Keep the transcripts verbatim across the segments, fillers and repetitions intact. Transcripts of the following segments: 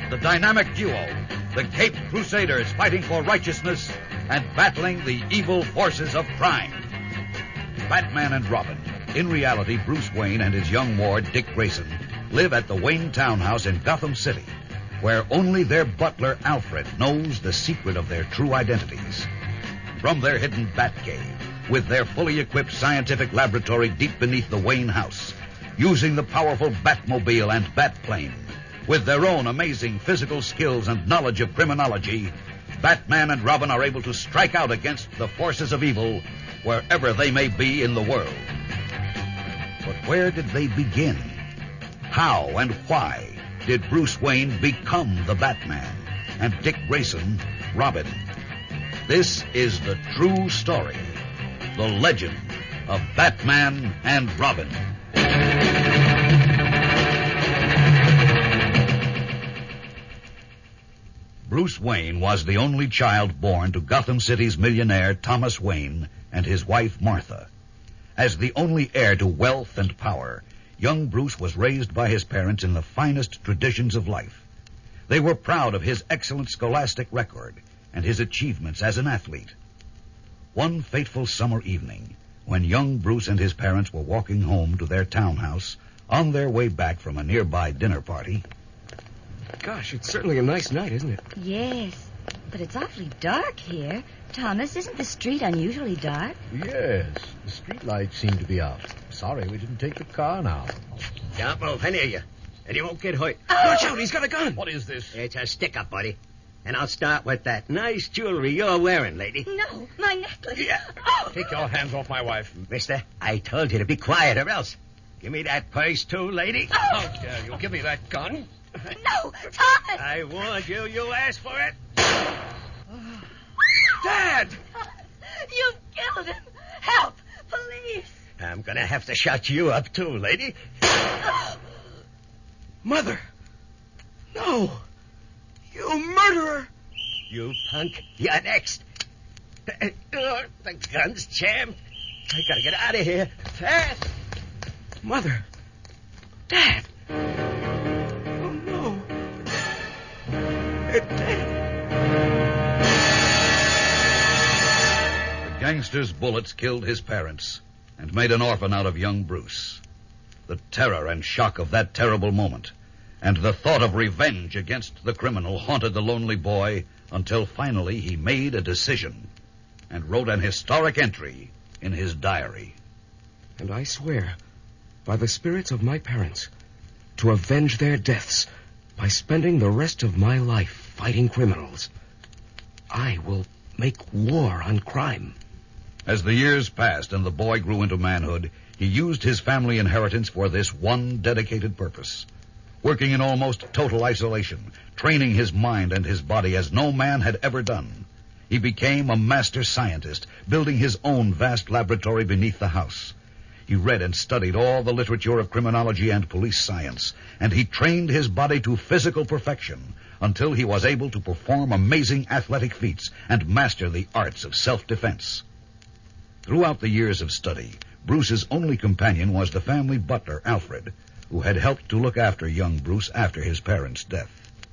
the dynamic duo, the Caped Crusaders fighting for righteousness and battling the evil forces of crime. Batman and Robin. In reality, Bruce Wayne and his young ward, Dick Grayson, live at the Wayne townhouse in Gotham City, where only their butler, Alfred, knows the secret of their true identities. From their hidden Batcave, with their fully equipped scientific laboratory deep beneath the Wayne house, using the powerful Batmobile and Batplane, with their own amazing physical skills and knowledge of criminology, Batman and Robin are able to strike out against the forces of evil wherever they may be in the world. But where did they begin? How and why did Bruce Wayne become the Batman and Dick Grayson Robin? This is the true story, the legend of Batman and Robin. Bruce Wayne was the only child born to Gotham City's millionaire Thomas Wayne and his wife Martha. As the only heir to wealth and power, young Bruce was raised by his parents in the finest traditions of life. They were proud of his excellent scholastic record and his achievements as an athlete. One fateful summer evening, when young Bruce and his parents were walking home to their townhouse on their way back from a nearby dinner party... Gosh, it's certainly a nice night, isn't it? Yes, but it's awfully dark here. Thomas, isn't the street unusually dark? Yes, the street lights seem to be out. Sorry we didn't take the car now. Don't move, any of you, and you won't get hurt. Oh. Watch out, he's got a gun. What is this? It's a stick-up, buddy. And I'll start with that nice jewelry you're wearing, lady. No, my necklace. Yeah. Oh. Take your hands off my wife. Mister, I told you to be quiet or else. Give me that purse, too, lady. Oh. How dare you give me that gun? No, Thomas! I warned you. You asked for it. Dad! You've killed him. Help! Police! I'm gonna have to shut you up, too, lady. Mother! No! You murderer! You punk. You're next. The, uh, the gun's jammed. I gotta get out of here. Fast! Mother! Dad! Oh, no. They're dead. The gangster's bullets killed his parents and made an orphan out of young Bruce. The terror and shock of that terrible moment and the thought of revenge against the criminal haunted the lonely boy until finally he made a decision and wrote an historic entry in his diary. And I swear, by the spirits of my parents, to avenge their deaths by spending the rest of my life fighting criminals. I will make war on crime. As the years passed and the boy grew into manhood, he used his family inheritance for this one dedicated purpose. Working in almost total isolation, training his mind and his body as no man had ever done. He became a master scientist, building his own vast laboratory beneath the house. He read and studied all the literature of criminology and police science, and he trained his body to physical perfection until he was able to perform amazing athletic feats and master the arts of self-defense. Throughout the years of study, Bruce's only companion was the family butler, Alfred, who had helped to look after young Bruce after his parents' death.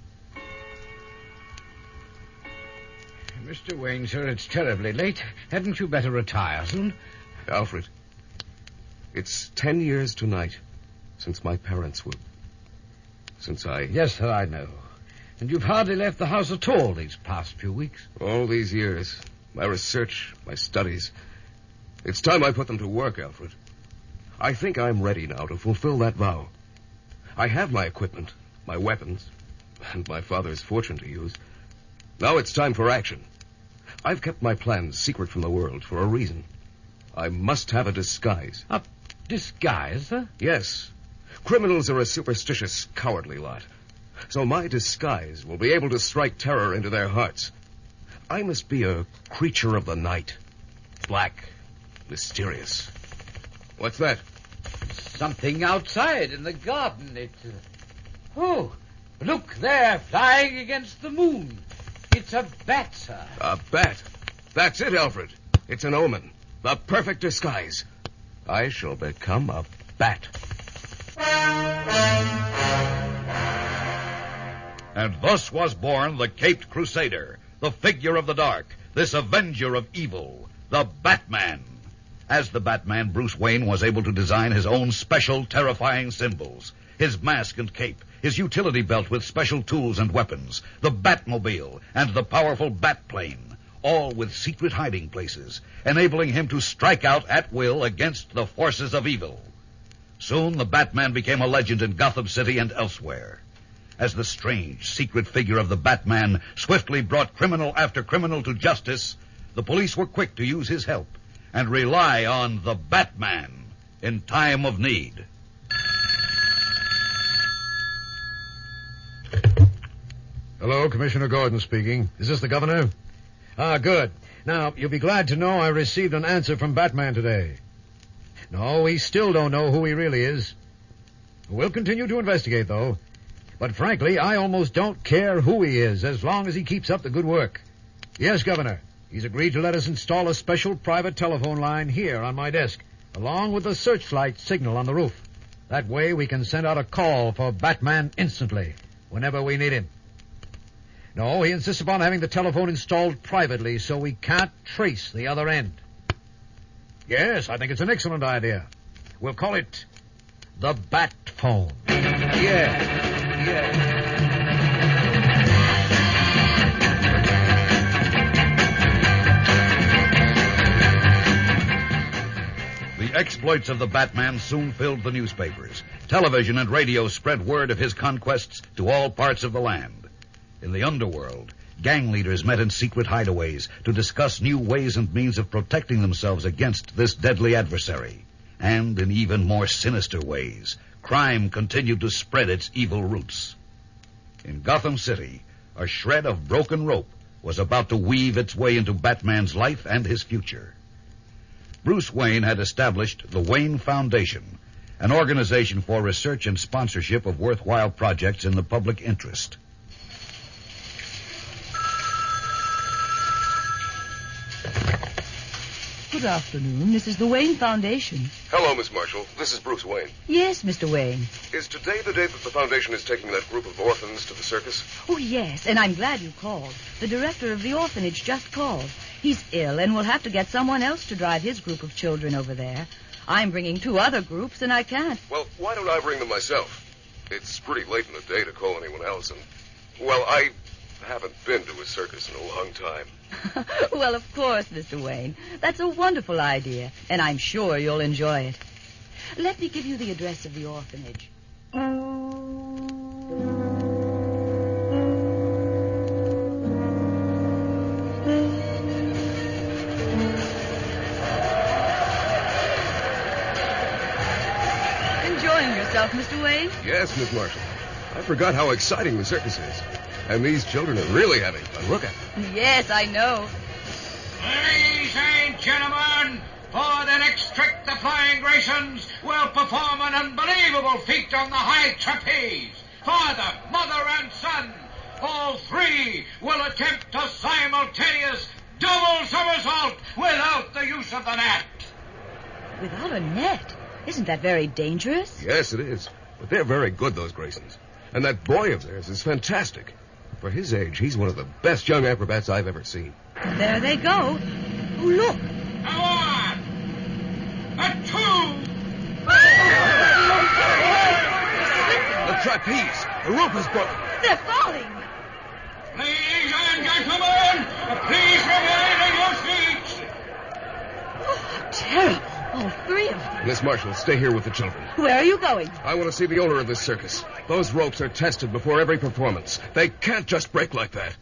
Mister Wayne, sir, it's terribly late. Hadn't you better retire soon? Alfred, it's ten years tonight since my parents were... Since I... Yes, sir, I know. And you've hardly left the house at all these past few weeks. All these years, my research, my studies. It's time I put them to work, Alfred. I think I'm ready now to fulfill that vow. I have my equipment, my weapons, and my father's fortune to use. Now it's time for action. I've kept my plans secret from the world for a reason. I must have a disguise. A disguise, sir? Yes. Criminals are a superstitious, cowardly lot. So my disguise will be able to strike terror into their hearts. I must be a creature of the night. Black, mysterious. What's that? Something outside in the garden. It. Uh... Oh, look there, flying against the moon. It's a bat, sir. A bat? That's it, Alfred. It's an omen. The perfect disguise. I shall become a bat. And thus was born the Caped Crusader, the figure of the dark, this avenger of evil, the Batman. As the Batman, Bruce Wayne was able to design his own special, terrifying symbols. His mask and cape, his utility belt with special tools and weapons, the Batmobile, and the powerful Batplane, all with secret hiding places, enabling him to strike out at will against the forces of evil. Soon the Batman became a legend in Gotham City and elsewhere. As the strange, secret figure of the Batman swiftly brought criminal after criminal to justice, the police were quick to use his help and rely on the Batman in time of need. Hello, Commissioner Gordon speaking. Is this the governor? Ah, good. Now, you'll be glad to know I received an answer from Batman today. No, we still don't know who he really is. We'll continue to investigate, though. But frankly, I almost don't care who he is, as long as he keeps up the good work. Yes, Governor. He's agreed to let us install a special private telephone line here on my desk, along with the searchlight signal on the roof. That way we can send out a call for Batman instantly, whenever we need him. No, he insists upon having the telephone installed privately so we can't trace the other end. Yes, I think it's an excellent idea. We'll call it the Bat Phone. Yeah, yeah. The exploits of the Batman soon filled the newspapers. Television and radio spread word of his conquests to all parts of the land. In the underworld, gang leaders met in secret hideaways to discuss new ways and means of protecting themselves against this deadly adversary. And in even more sinister ways, crime continued to spread its evil roots. In Gotham City, a shred of broken rope was about to weave its way into Batman's life and his future. Bruce Wayne had established the Wayne Foundation, an organization for research and sponsorship of worthwhile projects in the public interest. Good afternoon. This is the Wayne Foundation. Hello, Miss Marshall. This is Bruce Wayne. Yes, Mister Wayne. Is today the day that the Foundation is taking that group of orphans to the circus? Oh, yes, and I'm glad you called. The director of the orphanage just called. He's ill and will have to get someone else to drive his group of children over there. I'm bringing two other groups, and I can't. Well, why don't I bring them myself? It's pretty late in the day to call anyone else, and, well, I haven't been to a circus in a long time. Well, of course, Mister Wayne. That's a wonderful idea, and I'm sure you'll enjoy it. Let me give you the address of the orphanage. Enjoying yourself, Mister Wayne? Yes, Miss Marshall. I forgot how exciting the circus is. And these children are really having fun. Look at them. Yes, I know. Ladies and gentlemen, for the next trick, the Flying Graysons will perform an unbelievable feat on the high trapeze. Father, mother, and son, all three will attempt a simultaneous double somersault without the use of the net. Without a net? Isn't that very dangerous? Yes, it is. But they're very good, those Graysons. And that boy of theirs is fantastic. For his age, he's one of the best young acrobats I've ever seen. There they go. Oh, look. Now on. A two. The trapeze. The rope is broken. They're falling. Ladies and gentlemen, please remain in your seats. Oh, terrible. All three of them. Miss Marshall, stay here with the children. Where are you going? I want to see the owner of this circus. Those ropes are tested before every performance. They can't just break like that.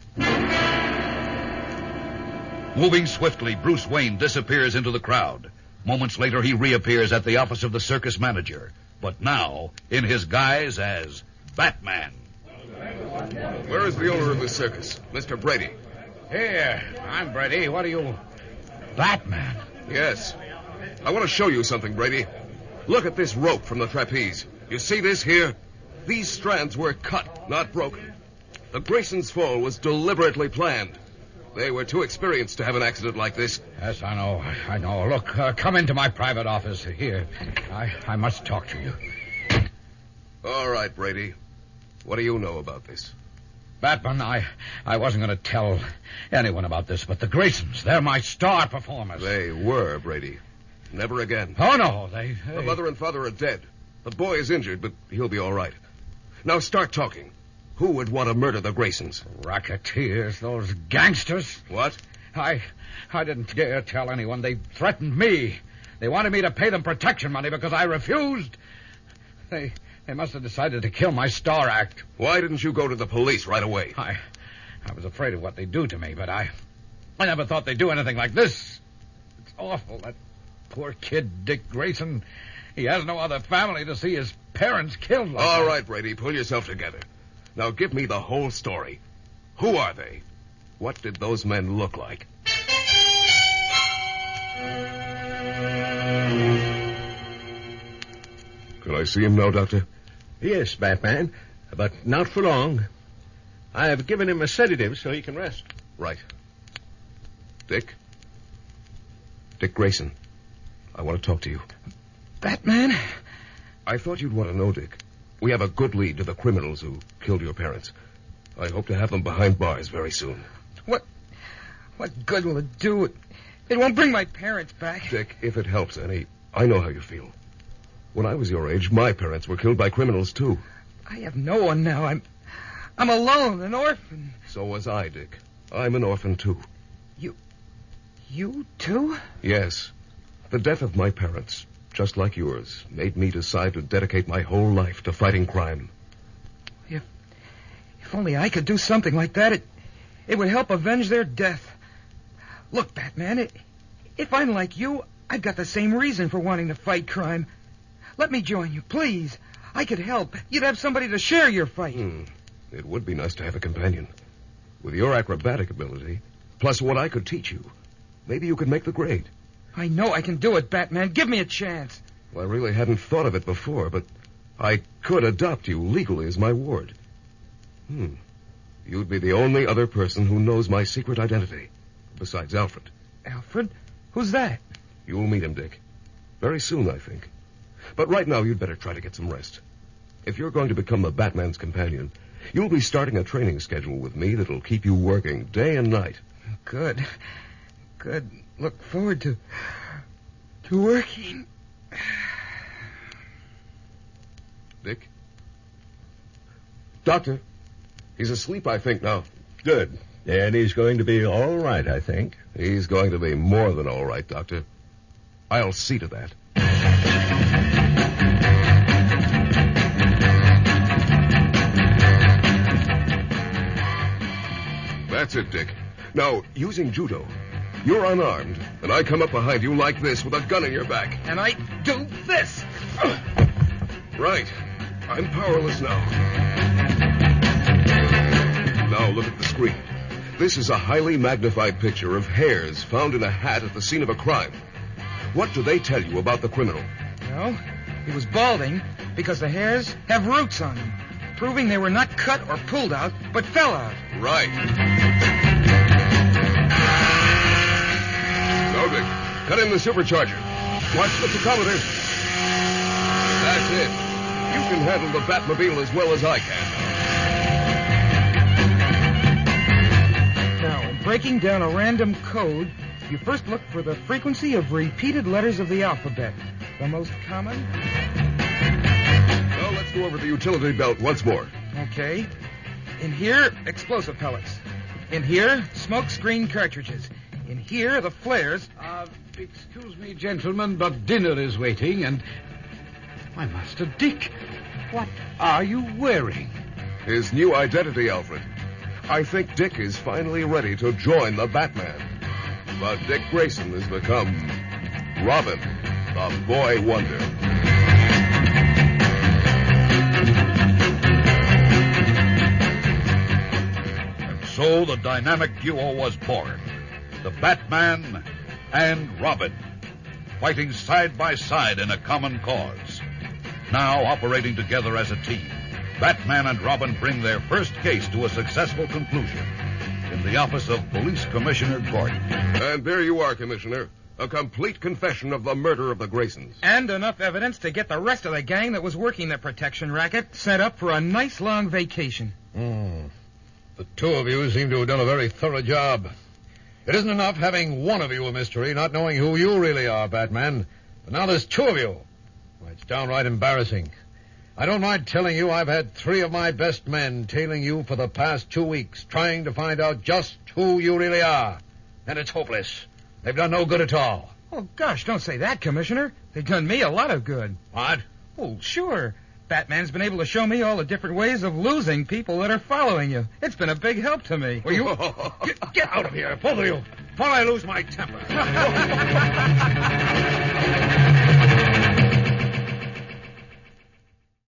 Moving swiftly, Bruce Wayne disappears into the crowd. Moments later, he reappears at the office of the circus manager, but now in his guise as Batman. Where is the owner of this circus? Mister Brady. Here, I'm Brady. What are you... Batman? Yes. I want to show you something, Brady. Look at this rope from the trapeze. You see this here? These strands were cut, not broken. The Graysons' fall was deliberately planned. They were too experienced to have an accident like this. Yes, I know. I know. Look, uh, come into my private office. Here. I, I must talk to you. All right, Brady. What do you know about this? Batman, I, I wasn't going to tell anyone about this, but the Graysons, they're my star performers. They were, Brady. Never again. Oh, no, they... they... The mother and father are dead. The boy is injured, but he'll be all right. Now start talking. Who would want to murder the Graysons? Racketeers, those gangsters. What? I I didn't dare tell anyone. They threatened me. They wanted me to pay them protection money because I refused. They they must have decided to kill my star act. Why didn't you go to the police right away? I I was afraid of what they'd do to me, but I I never thought they'd do anything like this. It's awful. That poor kid, Dick Grayson. He has no other family to see his parents killed like All that. right, Brady, pull yourself together. Now give me the whole story. Who are they? What did those men look like? Can I see him now, Doctor? Yes, Batman, but not for long. I have given him a sedative so he can rest. Right. Dick? Dick Grayson. I want to talk to you. Batman? I thought you'd want to know, Dick. We have a good lead to the criminals who killed your parents. I hope to have them behind bars very soon. What what good will it do? It, it won't bring my parents back. Dick, if it helps any, I know how you feel. When I was your age, my parents were killed by criminals, too. I have no one now. I'm I'm alone, an orphan. So was I, Dick. I'm an orphan, too. You... You, too? Yes. The death of my parents, just like yours, made me decide to dedicate my whole life to fighting crime. If... If only I could do something like that, it... It would help avenge their death. Look, Batman, it, if I'm like you, I've got the same reason for wanting to fight crime. Let me join you, please. I could help. You'd have somebody to share your fight. Hmm. It would be nice to have a companion. With your acrobatic ability, plus what I could teach you, maybe you could make the grade. I know I can do it, Batman. Give me a chance. Well, I really hadn't thought of it before, but I could adopt you legally as my ward. Hmm. You'd be the only other person who knows my secret identity, besides Alfred. Alfred? Who's that? You'll meet him, Dick. Very soon, I think. But right now, you'd better try to get some rest. If you're going to become the Batman's companion, you'll be starting a training schedule with me that'll keep you working day and night. Good. Good. Look forward to... to working. Dick? Doctor? He's asleep, I think, now. Good. And he's going to be all right, I think. He's going to be more than all right, Doctor. I'll see to that. That's it, Dick. Now, using judo, you're unarmed, and I come up behind you like this with a gun in your back. And I do this. Right. I'm powerless now. Now look at the screen. This is a highly magnified picture of hairs found in a hat at the scene of a crime. What do they tell you about the criminal? Well, he was balding because the hairs have roots on them, proving they were not cut or pulled out, but fell out. Right. Now, Dick, cut in the supercharger. Watch the tachometer. That's it. You can handle the Batmobile as well as I can. Now, in breaking down a random code, you first look for the frequency of repeated letters of the alphabet. The most common? Well, let's go over the utility belt once more. Okay. In here, explosive pellets. In here, smoke screen cartridges. In here, the flares. Uh, excuse me, gentlemen, but dinner is waiting, and... My Master Dick, what are you wearing? His new identity, Alfred. I think Dick is finally ready to join the Batman. But Dick Grayson has become Robin, the Boy Wonder. And so the dynamic duo was born. The Batman and Robin, fighting side by side in a common cause. Now operating together as a team, Batman and Robin bring their first case to a successful conclusion in the office of Police Commissioner Gordon. And there you are, Commissioner. A complete confession of the murder of the Graysons. And enough evidence to get the rest of the gang that was working the protection racket set up for a nice long vacation. Hmm. The two of you seem to have done a very thorough job. It isn't enough having one of you a mystery, not knowing who you really are, Batman. But now there's two of you. Why, it's downright embarrassing. I don't mind telling you I've had three of my best men tailing you for the past two weeks, trying to find out just who you really are. And it's hopeless. They've done no good at all. Oh, gosh, don't say that, Commissioner. They've done me a lot of good. What? Oh, sure. Batman's been able to show me all the different ways of losing people that are following you. It's been a big help to me. Well, you... get, get out of here, both of you, before I lose my temper.